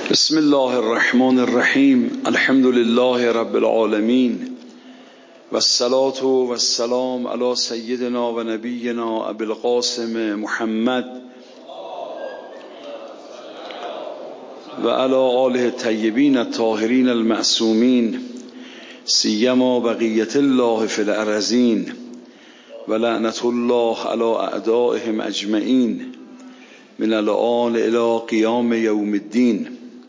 بسم الله الرحمن الرحیم. الحمد لله رب العالمین و الصلاة و السلام علی سیدنا و نبینا ابی القاسم محمد و علی آله الطیبین الطاهرین المعصومین سیما بقیة الله فی الارضین و لعنة الله علی اعدائهم اجمعین من الآن الی قیام یوم الدین.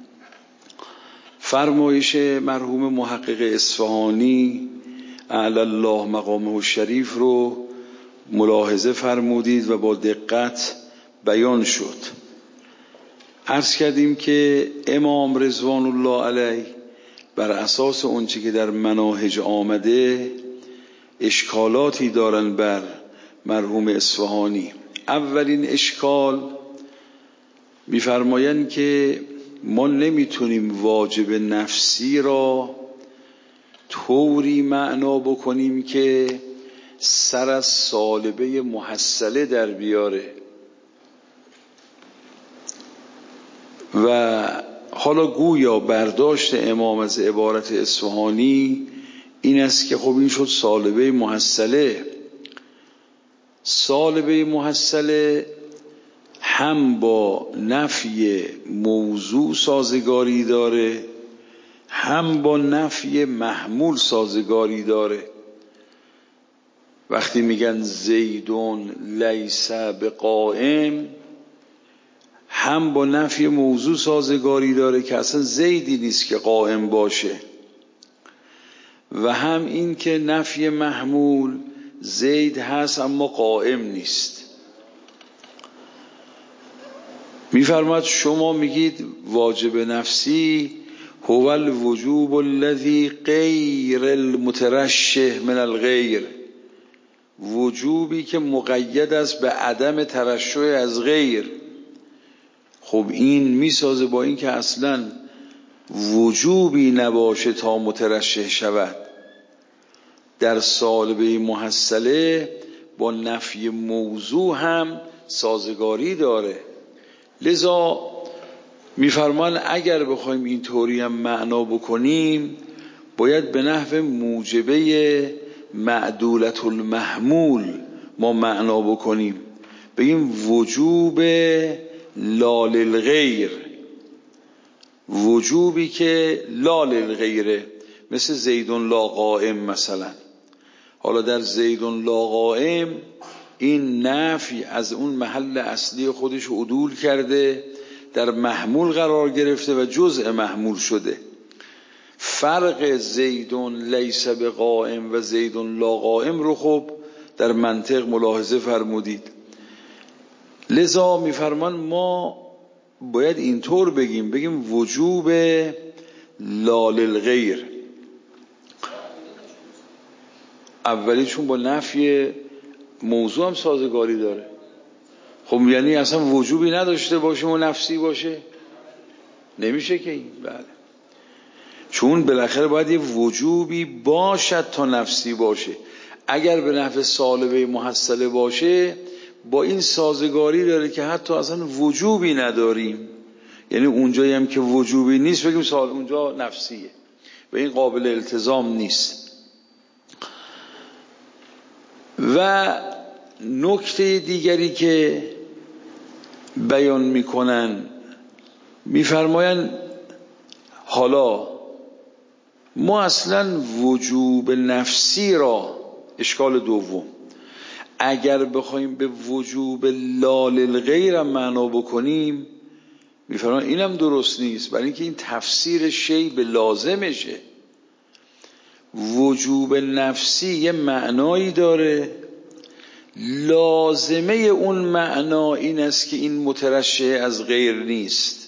فرمایش مرحوم محقق اصفهانی اعلی الله مقامه الشریف رو ملاحظه فرمودید و با دقت بیان شد. عرض کردیم که امام رضوان الله علیه بر اساس اونچه که در مناهج آمده اشکالاتی دارن بر مرحوم اصفهانی. اولین اشکال می‌فرمایند که ما نمیتونیم واجب نفسی را طوری معنا بکنیم که سر از سالبه محصله در بیاره و حالا گویا برداشت امام از عبارت اصفهانی این است که خب این شد سالبه محصله. سالبه محصله هم با نفی موضوع سازگاری داره هم با نفی محمول سازگاری داره. وقتی میگن زیدون لیس بقائم هم با نفی موضوع سازگاری داره که اصلا زیدی نیست که قائم باشه و هم این که نفی محمول زید هست اما قائم نیست. میفرماد شما میگید واجب نفسی هو الوجوب الذی غیر المترشح من الغیر، وجوبی که مقید است به عدم ترشح از غیر. خب این میسازه با این که اصلا وجوبی نباشه تا مترشح شود. در سالبه محصله با نفی موضوع هم سازگاری داره. لذا میفرمان اگر بخوایم این طوری هم معنا بکنیم باید به نحو موجبه معدولت المحمول ما معنا بکنیم، بگیم وجوب لا للغیر، وجوبی که لا للغیره، مثل زیدون لا قائم مثلا. حالا در زیدون لا قائم این نفی از اون محل اصلی خودش عدول کرده، در محمول قرار گرفته و جزء محمول شده. فرق زیدون لیس بقائم و زیدون لا قائم رو خب در منطق ملاحظه فرمودید. لذا میفرمان ما باید اینطور بگیم وجوب لا للغیر. اولی چون با نفی موضوع هم سازگاری داره. خب یعنی اصلا وجوبی نداشته باشه و نفسی باشه؟ نمیشه که این. بله، چون بالاخره باید یه وجوبی باشد تا نفسی باشه. اگر به نحو سالبه محصله باشه با این سازگاری داره که حتی اصلا وجوبی نداریم، یعنی اونجایی هم که وجوبی نیست بگیم اونجا نفسیه و این قابل التزام نیست. و نکته دیگری که بیان میکنن میفرماین حالا ما اصلا وجوب نفسی را، اشکال دوم، اگر بخوایم به وجوب لا للغیر معنا بکنیم میفرماین اینم درست نیست، برای اینکه این تفسیر شی به لازمشه. وجوب نفسی یه معنایی داره، لازمه اون معنا این است که این مترشح از غیر نیست.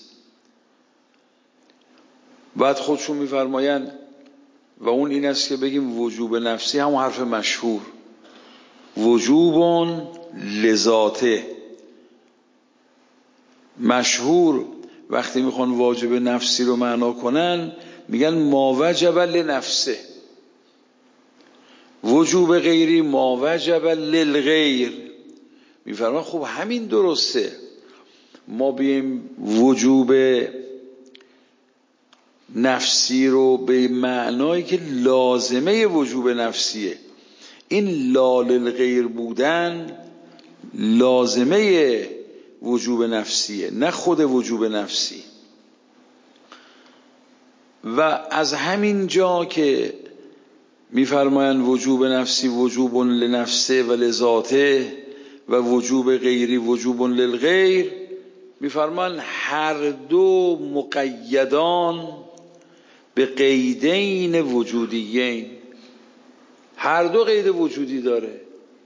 بعد خودشون میفرمایند و اون این است که بگیم وجوب نفسی هم حرف مشهور، وجوب لذاته. مشهور وقتی میخوان واجب نفسی رو معنا کنن میگن ما وجب لنفسه، وجوب غیری ما وجب للغیر. میفرمان خب همین درسته، ما بیم وجوب نفسی رو به معنایی که لازمه وجوب نفسیه. این لا للغیر بودن لازمه وجوب نفسیه، نه خود وجوب نفسی. و از همین جا که میفرمایند وجوب نفسی وجوب لنفسه و لذاته و وجوب غیری وجوب للغیر، میفرمایند هر دو مقیدان به قیدین وجودیین، هر دو قید وجودی داره.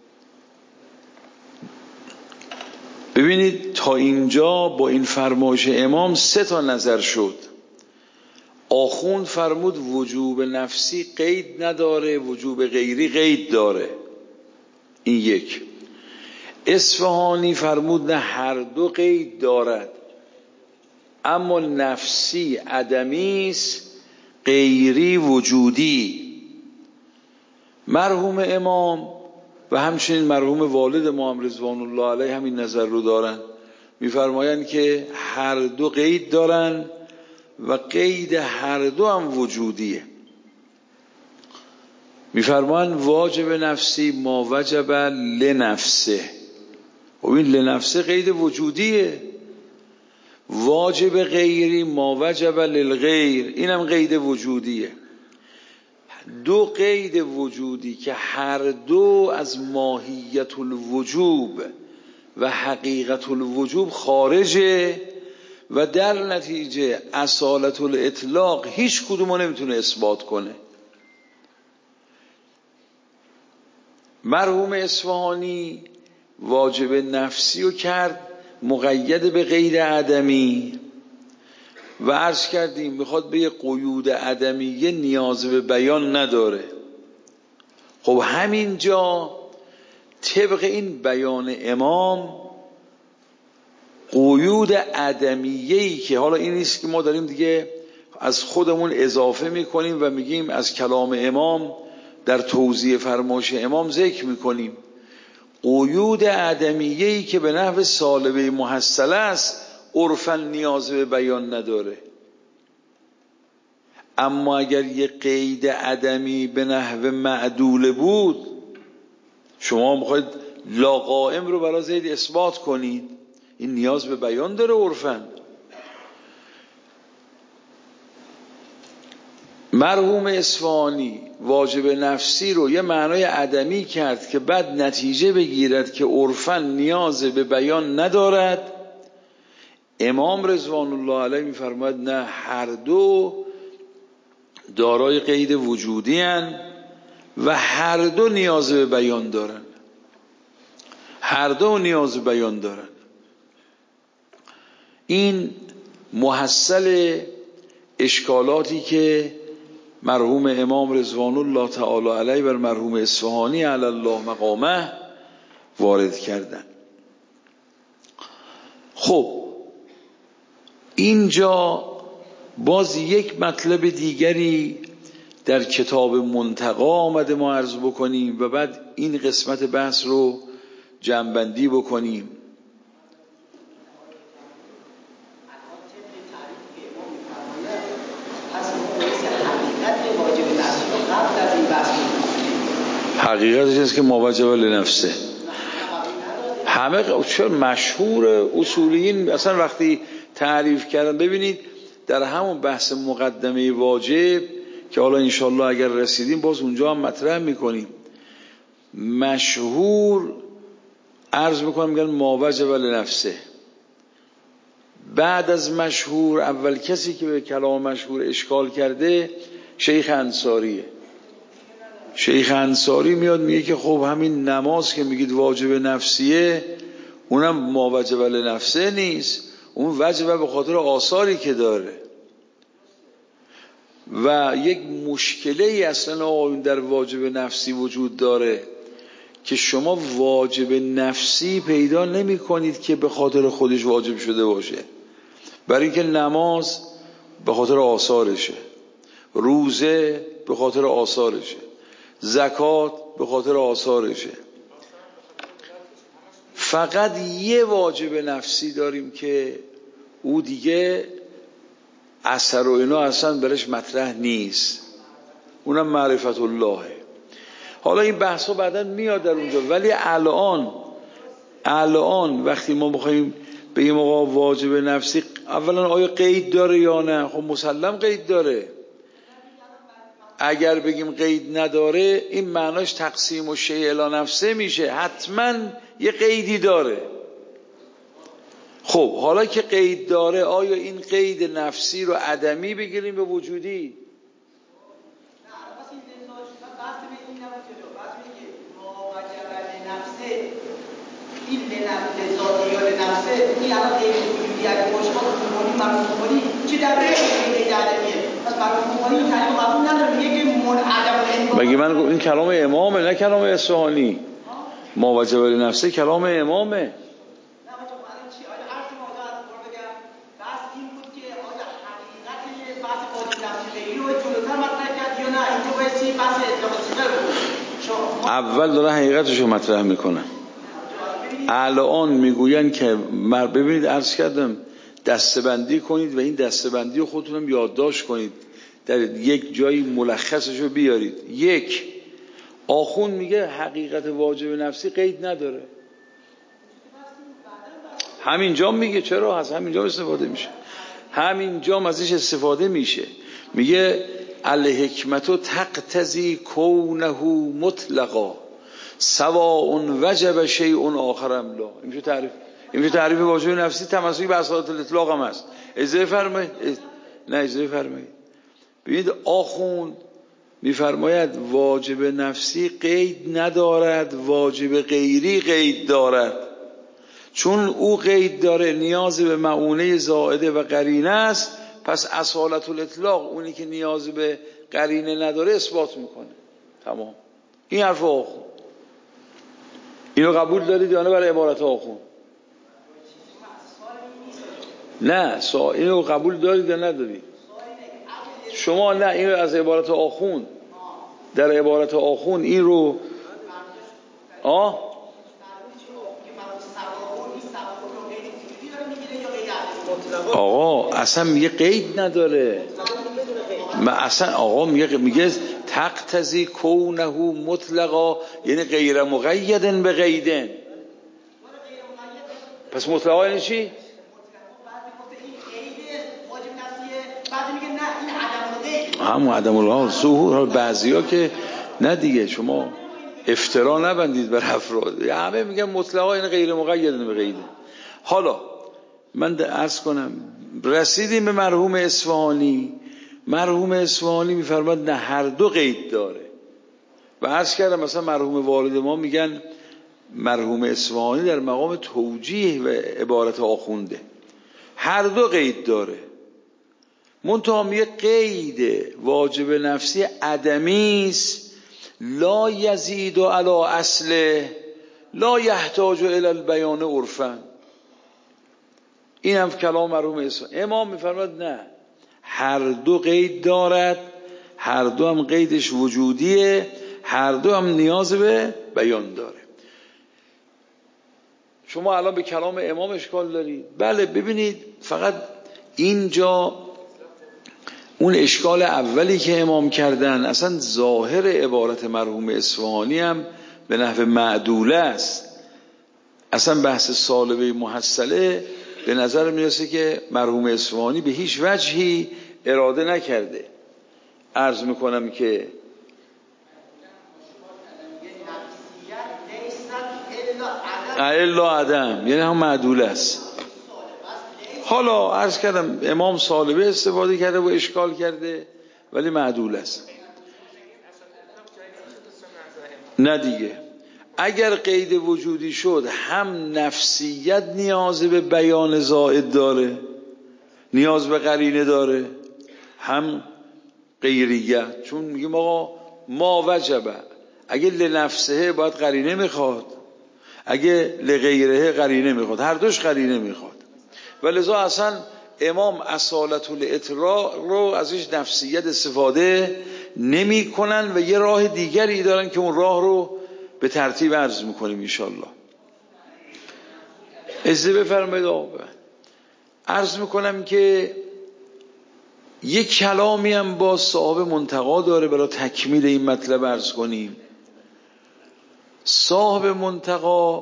ببینید تا اینجا با این فرمایش امام 3 نظر شد. آخوند فرمود وجوب نفسی قید نداره، وجوب غیری قید داره، این یک. اصفهانی فرمود نه، هر دو قید دارد، اما نفسی عدمی است، غیری وجودی. مرحوم امام و همچنین مرحوم والد ما هم رضوان الله علیه همین نظر رو دارن، میفرمایند که هر دو قید دارن و قید هر دو هم وجودیه. میفرمایند واجب نفسی ما وجب لنفسه، و این لنفسه قید وجودیه. واجب غیری ما وجب للغیر، اینم قید وجودیه. دو قید وجودی که هر دو از ماهیت الوجوب و حقیقت الوجوب خارجه و در نتیجه اصالت الاطلاق هیچ کدومو نمیتونه اثبات کنه. مرحوم اصفهانی واجب نفسی رو کرد مقید به غیر عدمی و عرض کردیم میخواد به یه قیود عدمیه نیاز به بیان نداره. خب همینجا طبق این بیان امام قیود عدمیه‌ای که حالا این نیست که ما داریم دیگه از خودمون اضافه میکنیم و میگیم از کلام امام در توضیح فرمایش امام ذکر میکنیم، قیود عدمیه‌ای که به نحو سالبه محصله است عرفاً نیاز به بیان نداره. اما اگر یه قید عدمی به نحو معدول بود، شما میخواید لا قائم رو برای زید اثبات کنید، این نیاز به بیان داره عرفاً. مرحوم اصفهانی واجب نفسی رو یه معنای عدمی کرد که بعد نتیجه بگیرد که عرفاً نیاز به بیان ندارد. امام رضوان الله علیه میفرماید نه، هر دو دارای قید وجودی هستند و هر دو نیاز به بیان دارن، هر دو نیاز به بیان دارن. این محصل اشکالاتی که مرحوم امام رضوان الله تعالی علیه و مرحوم اصفهانی علی الله مقامه وارد کردن. خب اینجا باز یک مطلب دیگری در کتاب منتقا آمده ما عرض بکنیم و بعد این قسمت بحث رو جمع‌بندی بکنیم. حقیقتش است که ما وجب لنفسه همه چه مشهور اصولیین اصلا وقتی تعریف کردن. ببینید در همون بحث مقدمه واجب که حالا انشالله اگر رسیدیم باز اونجا هم مطرح میکنیم، مشهور عرض میکنم میگن ما وجب لنفسه. بعد از مشهور اول کسی که به کلام مشهور اشکال کرده شیخ انصاریه. شیخ انصاری میاد میگه که خب همین نماز که میگید واجب نفسیه اونم ما وجب لنفسه نیست، اون وجبه به خاطر آثاری که داره. و یک مشکلی اصلا در واجب نفسی وجود داره که شما واجب نفسی پیدا نمی کنید که به خاطر خودش واجب شده باشه، برای اینکه نماز به خاطر آثارشه، روزه به خاطر آثارشه، زکات به خاطر آثارشه. فقط یه واجب نفسی داریم که او دیگه اثر و اینا اصلا برش مطرح نیست، اونم معرفت اللهه. حالا این بحثا بعدا میاد در اونجا، ولی الان وقتی ما بخوایم بگیم آقا واجب نفسی، اولا آیا قید داره یا نه؟ خب مسلم قید داره. اگر بگیم قید نداره این معناش تقسیم و شیء الی نفسه میشه، حتما یه قیدی داره. خب حالا که قید داره، آیا این قید نفسی رو عدمی بگیریم به وجودی؟ این لنفس ذاتی یا لنفسه این الان غیر وجودی اگه باشه ما کنیم مرحوم کنیم چه در غیر عدمیه. پس مرحوم کنیم این کلمه قبول نداره، میگه که منعدم. مگه من این کلام امامه نه کلام اصفهانی؟ ما وجب لنفسه کلام امامه. اول داره حقیقتشو مطرح میکنن. الان میگوین که ببینید عرض کردم دسته‌بندی کنید و این دسته‌بندی رو خودتونم یادداشت کنید، در یک جایی ملخصشو بیارید. یک، آخوند میگه حقیقت واجب نفسی قید نداره. همینجا میگه چرا از همینجا استفاده میشه، همینجا ازش استفاده میشه. میگه الحکمت تقتضی کونه مطلقا سواء وجب شیء آخر ام لا. این تعریف واجب نفسی تمسکی به اصالت الاطلاق هم هست. اجازه فرمایید. نه اجازه فرمایید. ببینید آخوند میفرماید واجب نفسی قید ندارد، واجب غیری قید دارد. چون او قید داره نیاز به معونه زائده و قرینه است، پس اصالت الاطلاق اونی که نیاز به قرینه نداره اثبات میکنه. تمام. این حرف آخوند. اینو قبول دارید یا نه برای عبارت آخوند؟ نه اینو قبول دارید یا ندارید شما؟ نه اینو از عبارت آخوند، در عبارت آخوند این رو آقا اصلا میگه قید نداره. اصلا آقا میگه تقتضی کونه مطلقا، یعنی غیر مقیدن به قیدن. پس مطلقا یعنی چی؟ همون عدم الحال ظهور. بعضیا که نه دیگه، شما افترا نبندید بر افراد، همه میگن مطلقا یعنی غیر مقیدن به قیدن. حالا من عرض کنم رسیدیم به مرحوم اصفهانی. مرحوم اصفهانی میفرماد نه هر دو قید داره. و عرض کردم مثلا مرحوم والد ما میگن مرحوم اصفهانی در مقام توجیه و عبارت آخونده، هر دو قید داره. منتها میگه قید واجب نفسی عدمی است، لا یزید علی اصله لا یحتاج الی البیان عرفا. این هم کلام مرحوم اصفهانی. امام میفرماد نه هر دو قید دارد، هر دو هم قیدش وجودیه، هر دو هم نیاز به بیان داره. شما الان به کلام امام اشکال دارید؟ بله. ببینید فقط اینجا اون اشکال اولی که امام کردن، اصلا ظاهر عبارت مرحوم اصفهانی هم به نحو معدوله است. اصلا بحث سالبه محصله به نظر میرسه که مرحوم اصفهانی به هیچ وجهی اراده نکرده. عرض میکنم که الا عدم یعنی هم معدوله است. حالا عرض کردم امام سالبه استفاده کرده و اشکال کرده، ولی معدوله است. نه دیگه، اگر قید وجودی شد هم نفسیت نیاز به بیان زائد داره، نیاز به قرینه داره، هم غیریت. چون میگیم آقا ما وجبه، اگه لنفسه باید قرینه میخواد، اگه لغیره قرینه میخواد، هر دوش قرینه میخواد. ولذا اصلا امام اصالت الاطلاق رو ازش نفسیت استفاده نمی کنن و یه راه دیگری دارن که اون راه رو به ترتیب عرض میکنیم انشالله. اجازه بفرمایید آقا عرض میکنم که یک کلامی هم با صاحب منتقا داره برای تکمیل این مطلب عرض کنیم. صاحب منتقا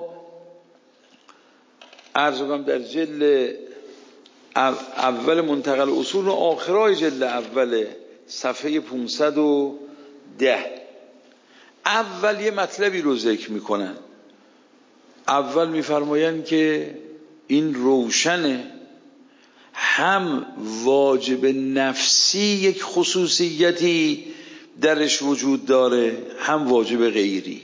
عرض کنم در جلد اول منتقى الاصول و آخرای جلد اول صفحه 510 اول یه مطلبی رو ذکر میکنن. اول میفرمایند که این روشنه، هم واجب نفسی یک خصوصیتی درش وجود داره، هم واجب غیری،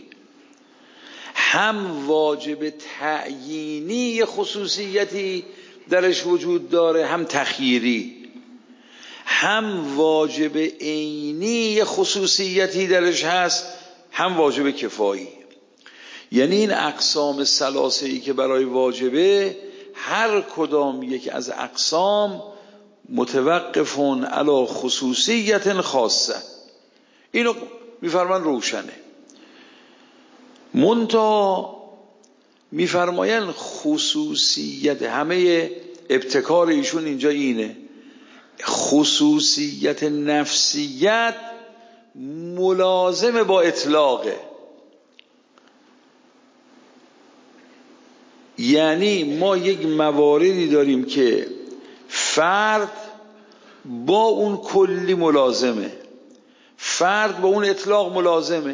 هم واجب تعیینی یک خصوصیتی درش وجود داره، هم تخییری، هم واجب عینی خصوصیتی درش هست، هم واجب کفایی. یعنی این اقسام ثلاثه‌ای که برای واجبه، هر کدام یک از اقسام متوقفون علی خصوصیت خاصه. اینو میفرمان روشنه. منتها میفرماین خصوصیت، همه ابتکار ایشون اینجا اینه، خصوصیت نفسیت ملازم با اطلاقه. یعنی ما یک مواردی داریم که فرد با اون کلی ملازمه، فرد با اون اطلاق ملازمه.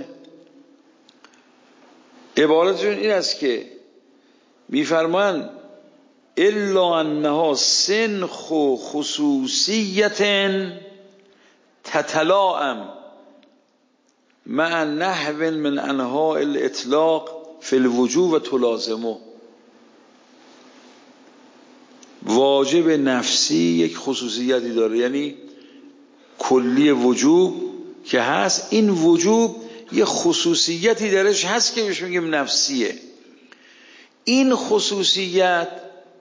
عبارتشون این است که میفرمان الا انها سنخ خصوصیت تتلائم مع نحو من انواع الاطلاق فی الوجوب و تلازمه. واجب نفسی یک خصوصیتی داره، یعنی کلی وجوب که هست، این وجوب یه خصوصیتی درش هست که بهش میگیم نفسیه. این خصوصیت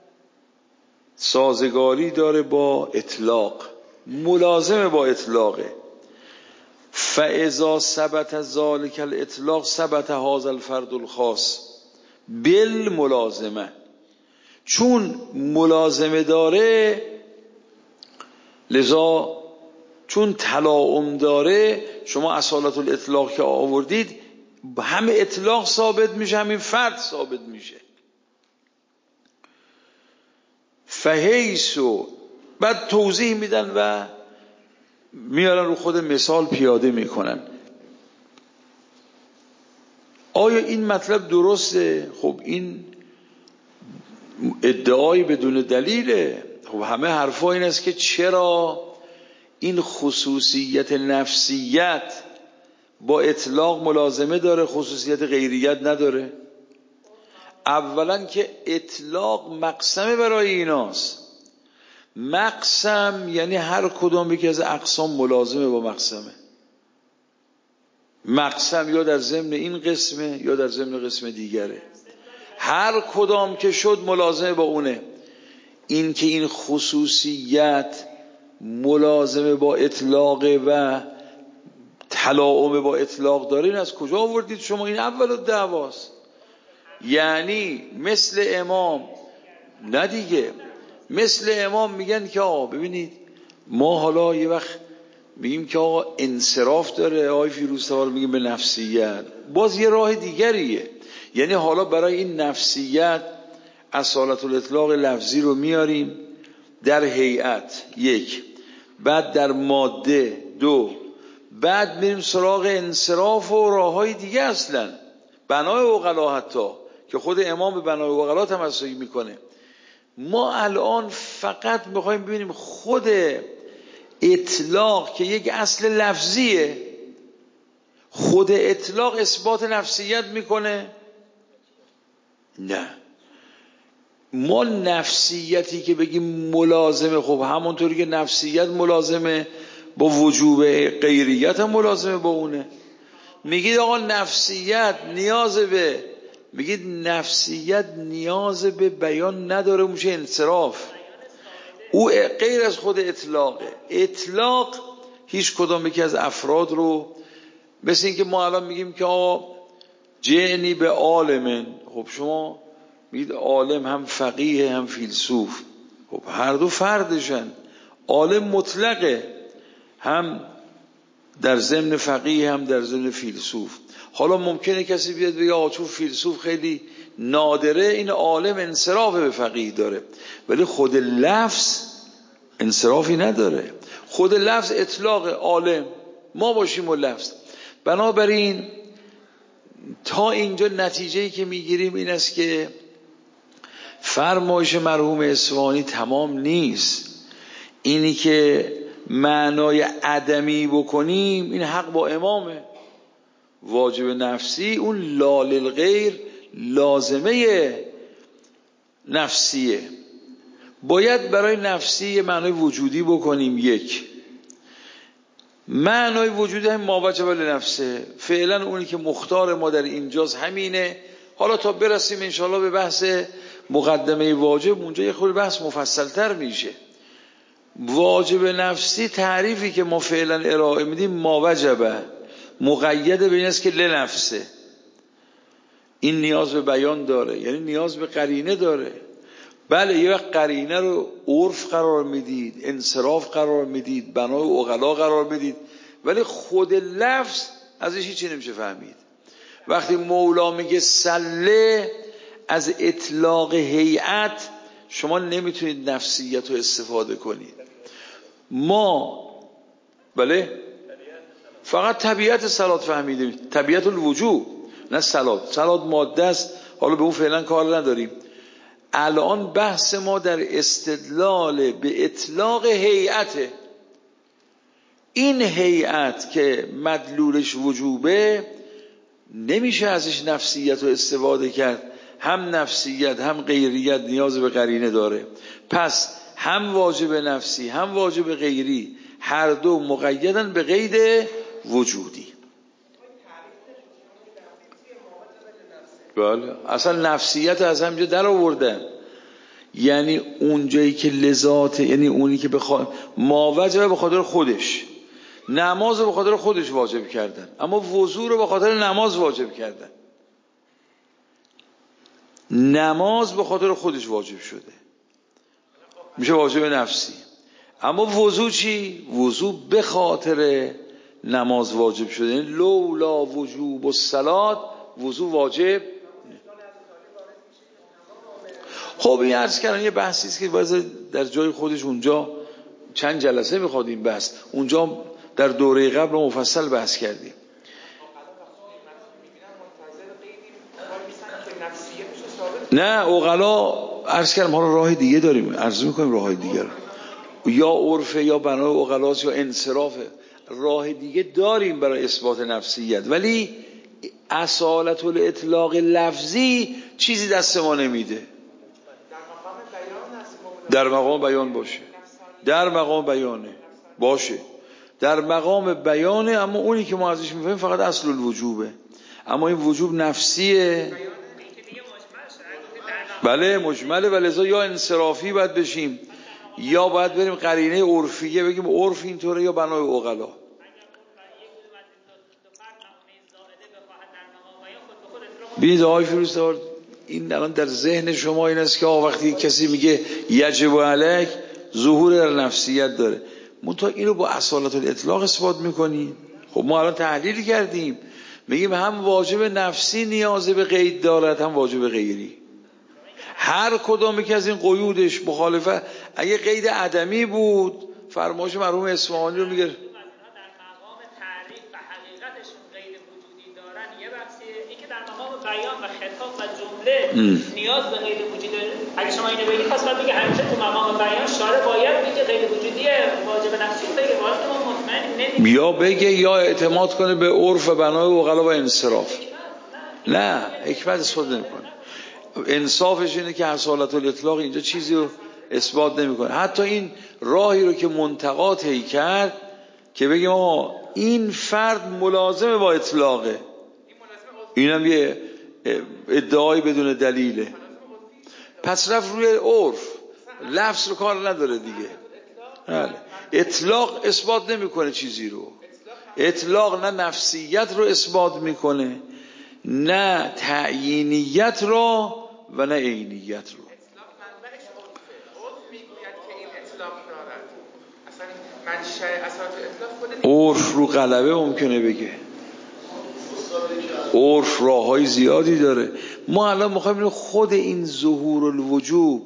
سازگاری داره با اطلاق، ملازمه با اطلاقه. فاذا ثبت ذلك الاطلاق ثبت هذا الفرد الخاص بالملازمه. چون ملازمه داره، لذا چون تلاؤم داره، شما اصالت الاطلاق که آوردید همه اطلاق ثابت میشه، همین فرد ثابت میشه. فحیثو بعد توضیح میدن و میارن رو خود مثال پیاده میکنن. آیا این مطلب درسته؟ خب این ادعای بدون دلیله. خب همه حرفا این است که چرا این خصوصیت نفسیت با اطلاق ملازمه داره، خصوصیت غیریت نداره؟ اولا که اطلاق مقسمه برای ایناست. مقسم یعنی هر کدام یکی از اقسام ملازمه با مقسمه. مقسم یا در ضمن این قسمه یا در ضمن قسم دیگره، هر کدام که شد ملازمه با اونه. این که این خصوصیت ملازمه با اطلاق و تلاؤم با اطلاق داره، این از کجا آوردید شما؟ این اول الدعواست. یعنی مثل امام، نه دیگه، مثل امام میگن که آقا ببینید ما حالا یه وقت میگیم که آقا انصراف داره، آقای فیروزتوال میگیم به نفسیت، باز یه راه دیگریه. یعنی حالا برای این نفسیت اصالت الاطلاق لفظی رو میاریم در هیئت یک، بعد در ماده دو، بعد میریم سراغ انصراف و راههای دیگه. اصلا بنای عقلا حتی که خود امام به بنای عقلا تمسک میکنه. ما الان فقط میخوایم ببینیم خود اطلاق که یک اصل لفظیه، خود اطلاق اثبات نفسیت میکنه؟ نه. ما نفسیتی که بگیم ملازمه، خب همونطوری که نفسیت ملازمه با وجوب غیریت هم ملازمه با اونه. میگید آقا نفسیت نیاز به بیان نداره، میشه انصراف. او غیر از خود اطلاقه. اطلاق هیچ کدام یکی از افراد رو، مثل این که ما الان میگیم که آقا جعنی به عالمن، خب شما میگید عالم هم فقیه هم فیلسوف، خب هر دو فردشن. عالم مطلقه، هم در ضمن فقیه هم در ضمن فیلسوف. حالا ممکنه کسی بیاد بگه آقا چون فیلسوف خیلی نادره، این عالم انصراف به فقیه داره، ولی خود لفظ انصرافی نداره. خود لفظ اطلاق عالم، ما باشیم و لفظ. بنابراین تا اینجا نتیجه‌ای که میگیریم این است که فرمایش مرحوم اصفهانی تمام نیست. اینی که معنای عدمی بکنیم، این حق با امامه. واجب نفسی اون لال الغیر لازمه نفسیه. باید برای نفسی معنای وجودی بکنیم. یک معنای وجودی هم ما وجب لنفسه، فعلا اونی که مختار ما در اینجاست همینه. حالا تا برسیم انشاءالله به بحث مقدمه واجب، اونجا یه خود بحث مفصلتر میشه. واجب نفسی تعریفی که ما فعلا ارائه میدیم ما وجبه، مقید به این است که لنفسه. این نیاز به بیان داره، یعنی نیاز به قرینه داره. بله یه وقت قرینه رو عرف قرار میدید، انصراف قرار میدید، بنای عقلا قرار میدید، ولی خود لفظ ازش هیچی نمیشه فهمید. وقتی مولا میگه سله، از اطلاق هیئت شما نمیتونید نفسیت رو استفاده کنید. ما بله فقط طبیعت صلات فهمیدیم، طبیعت الوجوب، نه صلات. صلات ماده است، حالا به اون فعلا کار نداریم. الان بحث ما در استدلال به اطلاق هیئته. این هیئت که مدلولش وجوبه، نمیشه ازش نفسیت رو استفاده کرد. هم نفسیت هم غیریت نیاز به قرینه داره. پس هم واجب نفسی هم واجب غیری هر دو مقیدن به قید وجودی. بله اصلا نفسیت از همینجا در آوردن، یعنی اونجایی که لذات، یعنی اونی که ما وجبه به خاطر خودش، نماز رو به خاطر خودش واجب کردن، اما وضو رو به خاطر نماز واجب کردن. نماز به خاطر خودش واجب شده، میشه واجب نفسی. اما وضو چی؟ وضو به خاطر نماز واجب شده، یعنی لولا وجوب الصلاة وضو واجب. خب این عرض کردن یه بحثی است که باید در جای خودش، اونجا چند جلسه میخواد این بحث، اونجا در دوره قبل مفصل بحث کردیم. نه عقلا عرض کردم حالا راه دیگه داریم، عرض میکنیم راه دیگه رو. یا عرفه یا بنای عقلاست یا انصرافه، راه دیگه داریم برای اثبات نفسیت، ولی اصالت الاطلاق لفظی چیزی دست ما نمیده. در مقام بیان باشه، در مقام بیانه باشه، در مقام بیانه، اما اونی که ما ازش میفهمیم فقط اصل الوجوبه. اما این وجوب نفسیه. بله مجمله، ولذا یا انصرافی باید بشیم یا باید بریم قرینه عرفیه بگیم عرف اینطوره یا بنای عقلا. بینید آقای فیروزتار، این الان در ذهن شما این است که وقتی کسی میگه یجب علیک، ظهور در نفسیت داره. منتها اینو با اصالت الاطلاق اثبات میکنیم. خب ما الان تحلیل کردیم، میگیم هم واجب نفسی نیاز به قید دارد، هم واجب غیری. هر کدومی که از این قیودش مخالفه. اگه قید عدمی بود فرمایش مرحوم اصفهانی رو میگه در مقام تعریف و حقیقتشون قید وجودی دارن یه بحثیه، این که در مقام بیان و خطاب و جمله نیاز به قید وجودی داره. اگه شما اینو بگید پس باید بگید همیشه تو مقام بیان شارع باید بگه قید وجودی واجب نفسی بگه، ولی ما مطمئن نمیگیم، یا بگه یا اعتماد کنه به عرف و بنای و عقلا و انصراف. نه حکمت اثبات نمیکنه. انصافش اینه که اصالت الاطلاق اینجا چیزی رو اثبات نمیکنه. حتی این راهی رو که منتقا طی کرد که بگیم آقا این فرد ملازمه با اطلاقه، اینم یه ادعای بدون دلیله، پس رفت روی عرف، لفظ رو کار نداره دیگه. اطلاق اثبات نمیکنه چیزی رو. اطلاق نه نفسیت رو اثبات میکنه، نه تعیینیت رو و نه عینیت رو. عرف رو غلبه ممکنه بگه، عرف راههای زیادی داره. ما الان میخوایم ببینیم خود این ظهور الوجوب،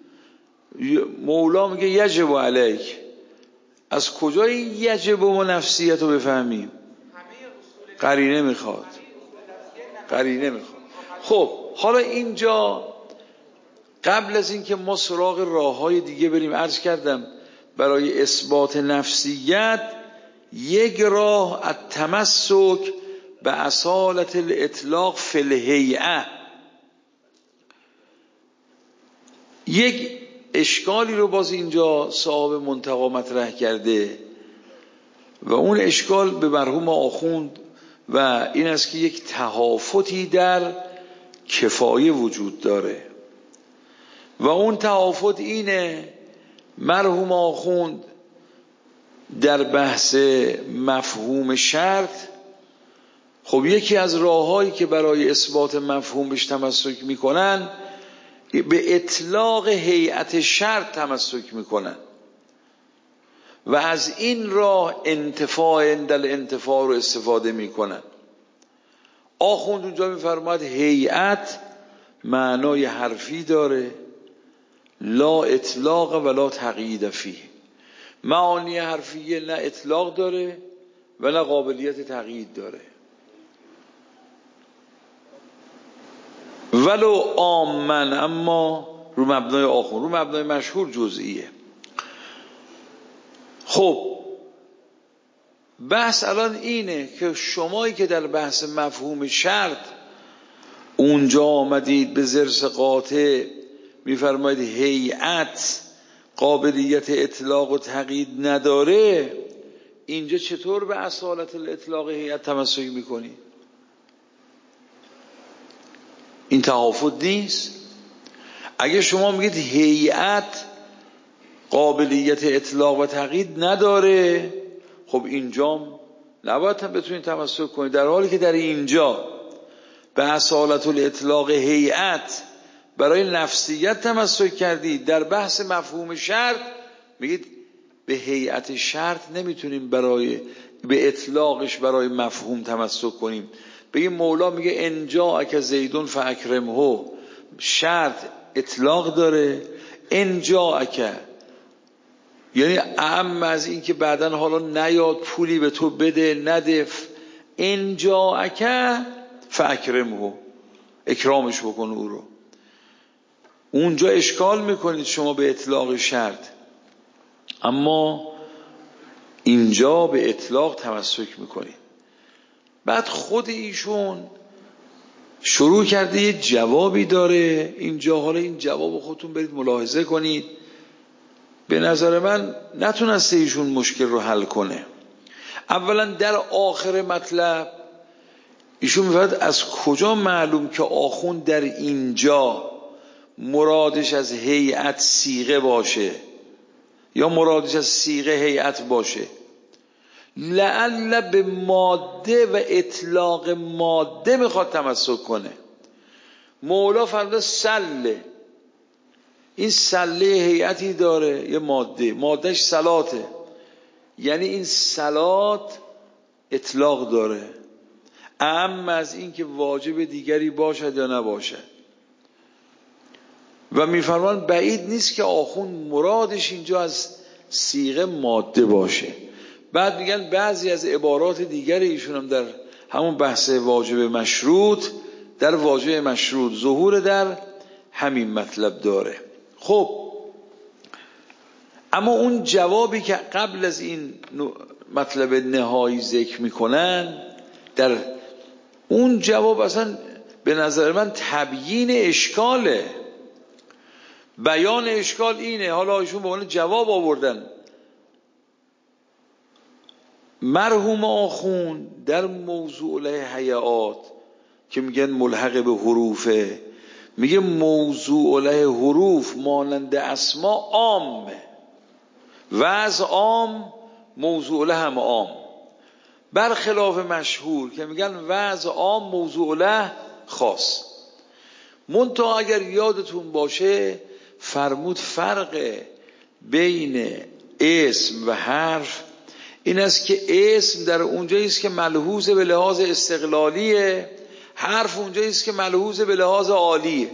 مولا میگه یجب علیک، از کجا این یجب و نفسیت رو بفهمیم؟ قرینه میخواد. خب حالا اینجا قبل از این که ما سراغ راههای دیگه بریم، عرض کردم برای اثبات نفسیت یک راه التمسک به اصالت الاطلاق فی الهیئه. یک اشکالی رو باز اینجا صاحب منتقی مطرح کرده و اون اشکال به مرحوم آخوند و این است که یک تهافتی در کفایه وجود داره و اون تهافت اینه، مرحوم آخوند در بحث مفهوم شرط، خب یکی از راههایی که برای اثبات مفهوم بهش تمسک میکنن به اطلاق هیئت شرط تمسک میکنن و از این راه انتفاع اندل انتفاع رو استفاده میکنن. آخوند اونجا میفرماید هیئت معنای حرفی داره، لا اطلاق ولا تقیید فیه، معانی حرفیه نه اطلاق داره و نه قابلیت تقیید داره. ولو آمن، اما رو مبنای آخوند، رو مبنای مشهور جزئیه. خب بحث الان اینه که شمایی که در بحث مفهوم شرط اونجا آمدید به ضرس قاطع میفرمایید هیئت قابلیت اطلاق و تقیید نداره، اینجا چطور به اصالت الاطلاق هیئت تمسک میکنی؟ این تهافت نیست. اگه شما میگید هیئت قابلیت اطلاق و تقیید نداره، خب اینجا نباید هم بتونید تمسک کنید، در حالی که در اینجا به اصالت الاطلاق هیئت برای نفسیت تمسک کردید، در بحث مفهوم شرط میگید به هیئت شرط نمیتونیم برای به اطلاقش برای مفهوم تمسک کنیم. بگیم مولا میگه انجا که زیدون فاکرمه، شرط اطلاق داره، انجا که یعنی اعم از این که بعدن حالا نیاد پولی به تو بده نده، انجا که فاکرمه، اکرامش بکن او رو. اونجا اشکال میکنید شما به اطلاق شرط، اما اینجا به اطلاق تمسک میکنید. بعد خود ایشون شروع کرده یه جوابی داره اینجا، حالا این جواب خودتون برید ملاحظه کنید. به نظر من نتونسته ایشون مشکل رو حل کنه. اولا در آخر مطلب ایشون میفرد از کجا معلوم که آخوند در اینجا مرادش از هیئت صیغه باشه یا مرادش از صیغه هیئت باشه؟ لعل به ماده و اطلاق ماده میخواد تمسک کنه. مولا فرموده سله، این سله هیئتی داره، یه مادهش صلاته، یعنی این صلات اطلاق داره، اما از این که واجب دیگری باشد یا نباشد. و میفرمان بعید نیست که آخوند مرادش اینجا از صیغه ماده باشه. بعد میگن بعضی از عبارات دیگر ایشون هم در همون بحث واجب مشروط، در واجب مشروط ظهور در همین مطلب داره. خب اما اون جوابی که قبل از این مطلب نهایی ذکر میکنن، در اون جواب اصلا به نظر من تبیین اشکاله، بیان اشکال اینه. حالا ایشون به عنوان جواب آوردن. مرحوم آخوند در موضوع هیئات که میگن ملحق به حروفه، میگه موضوع له حروف مانند اسما عامه، وضع عام موضوع له هم عام، برخلاف مشهور که میگن وضع عام موضوع له خاص. منتها اگر یادتون باشه فرمود فرق بین اسم و حرف این است که اسم در اونجایی است که ملحوظ به لحاظ استقلالیه، حرف اونجایی است که ملحوظ به لحاظ عالیه.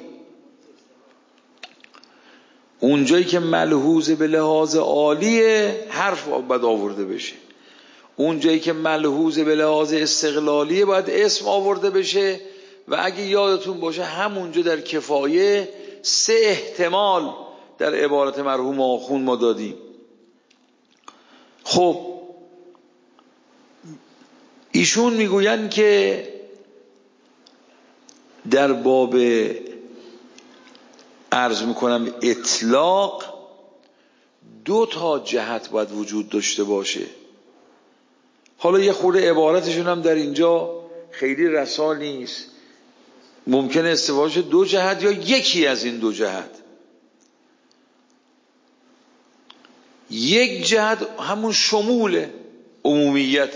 اونجایی که ملحوظ به لحاظ عالیه حرف باید آورده بشه، اونجایی که ملحوظ به لحاظ استقلالیه باید اسم آورده بشه. و اگه یادتون باشه همونجا در کفایه 3 احتمال در عبارت مرحوم آخوند ما دادیم. خب ایشون میگوین که در باب عرض میکنم اطلاق 2 جهت باید وجود داشته باشه. حالا یه خورده عبارتشون هم در اینجا خیلی رسا نیست، ممکنه استفاده 2 جهت یا یکی از این 2 جهت. یک جهت همون شمول عمومیت،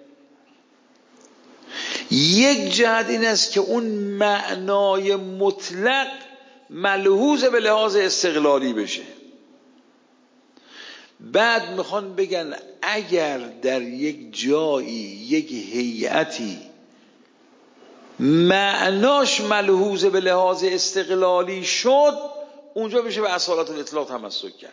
یک جهت این است که اون معنای مطلق ملحوظ به لحاظ استقلالی بشه. بعد میخوان بگن اگر در یک جایی یک هیئتی معناش ملحوظ به لحاظ استقلالی شد، اونجا میشه به اصالت الاطلاق تمسک کرد.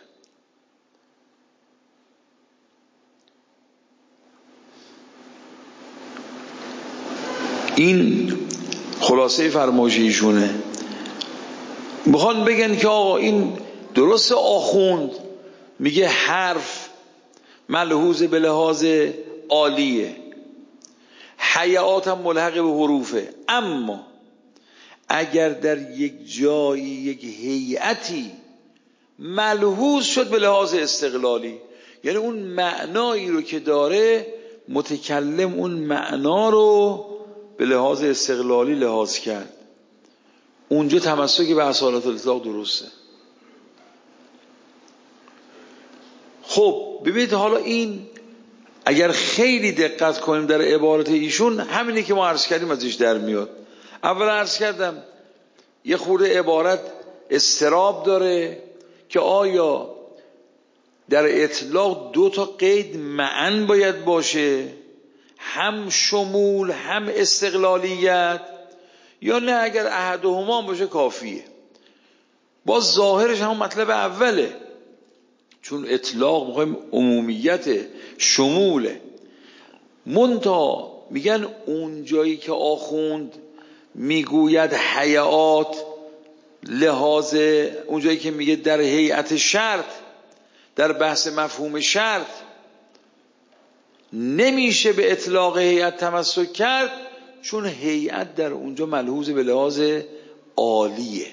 این خلاصه فرمایش ایشونه. میخوان بگن که آقا این درست آخوند میگه حرف ملحوظ به لحاظ عالیه، حیات هم ملحق به حروفه، اما اگر در یک جایی یک هیئتی ملحوظ شد به لحاظ استقلالی، یعنی اون معنایی رو که داره متکلم اون معنا رو به لحاظ استقلالی لحاظ کرد، اونجا تمسک به اصالت الاطلاق درسته. خب ببینید حالا این اگر خیلی دقت کنیم در عبارت ایشون، همینی که ما عرض کردیم ازش در میاد. اول عرض کردم یه خورده عبارت استراب داره که آیا در اطلاق 2 قید معن باید باشه، هم شمول هم استقلالیت، یا نه اگر احدهما باشه کافیه. باز ظاهرش هم مطلب اوله، چون اطلاق مهم عمومیت شموله. منتها میگن اون جایی که آخوند میگوید حیات لحاظ، اون جایی که میگه در هیئت شرط، در بحث مفهوم شرط نمیشه به اطلاق هیئت تمسک کرد، چون هیئت در اونجا ملحوظ به لحاظ عالیه،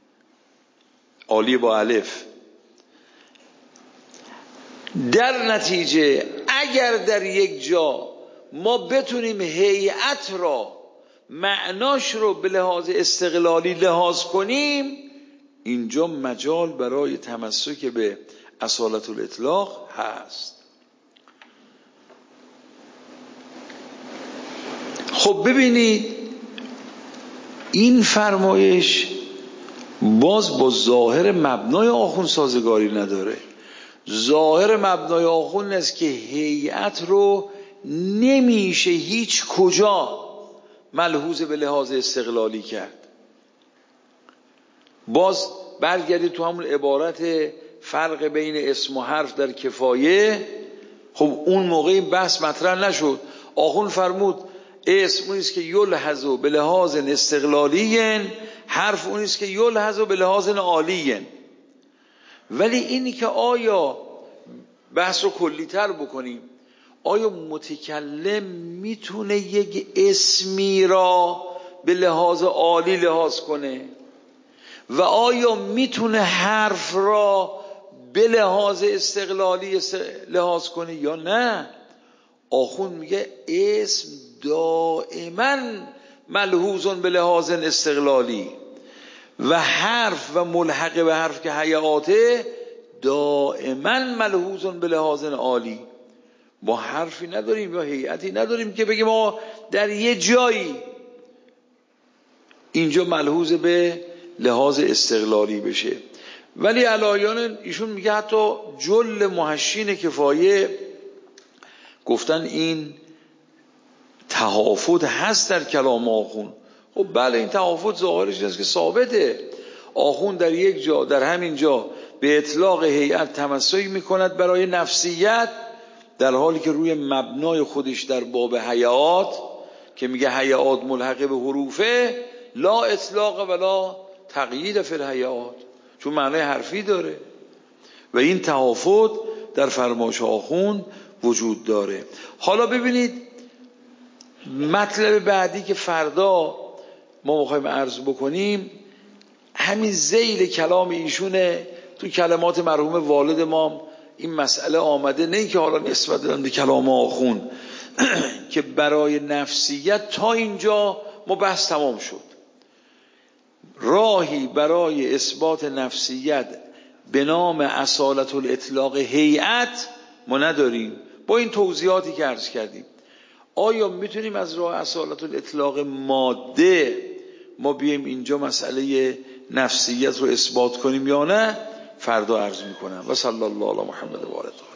عالیه با الف. در نتیجه اگر در یک جا ما بتونیم هیئت را معناش رو به لحاظ استقلالی لحاظ کنیم، اینجا مجال برای تمسک به اصالت الاطلاق هست. خب ببینید این فرمایش باز با ظاهر مبنای آخوند سازگاری نداره. ظاهر مبنای آخوند است که هیئت رو نمیشه هیچ کجا ملحوظ به لحاظ استقلالی کرد. باز برگردید تو همون عبارت فرق بین اسم و حرف در کفایه. خب اون موقع بحث مطرح نشد. آخوند فرمود اسم اونیست که یلحظ به لحاظ استقلالی، حرف اونیست که یلحظ به لحاظ عالی. ولی اینی که آیا بحث رو کلی‌تر بکنیم، آیا متکلم میتونه یک اسمی را به لحاظ عالی لحاظ کنه و آیا میتونه حرف را به لحاظ استقلالی لحاظ کنه یا نه؟ آخوند میگه اسم دائما ملحوظ به لحاظ استقلالی و حرف و ملحق به حرف که حیاته دائما ملحوظ به لحاظ عالی. ما حرفی نداریم یا هیئتی نداریم که بگیم ما در یه جایی اینجا ملحوظ به لحاظ استقلالی بشه. ولی علایان ایشون میگه حتی جل محشین کفایه گفتن این تهافت هست در کلام آخوند. خب بله، این تهافت ظاهرش این است که ثابته. آخوند در یک جا، در همین جا به اطلاق هیئت تمسک میکند برای نفسیت، در حالی که روی مبنای خودش در باب هیئات که میگه هیئات ملحقه به حروفه، لا اطلاق ولا تقیید فی الهیئات، چون معنی حرفی داره و این تهافت در فرمایش آخوند وجود داره. حالا ببینید مطلب بعدی که فردا ما میخوایم عرض بکنیم، همین ذیل کلام ایشونه. تو کلمات مرحوم والد ما این مسئله آمده، نه که حالا نسبت دادن به کلام آخوند که برای نفسیت تا اینجا ما بحث تمام شد. راهی برای اثبات نفسیت به نام اصالت الاطلاق هیئت ما نداریم. با این توضیحاتی که عرض کردیم، آیا میتونیم از راه اصالت الاطلاق ماده ما بیایم اینجا مسئله نفسیت رو اثبات کنیم یا نه؟ فردا عرض میکنم. و صلی الله علی محمد و آله.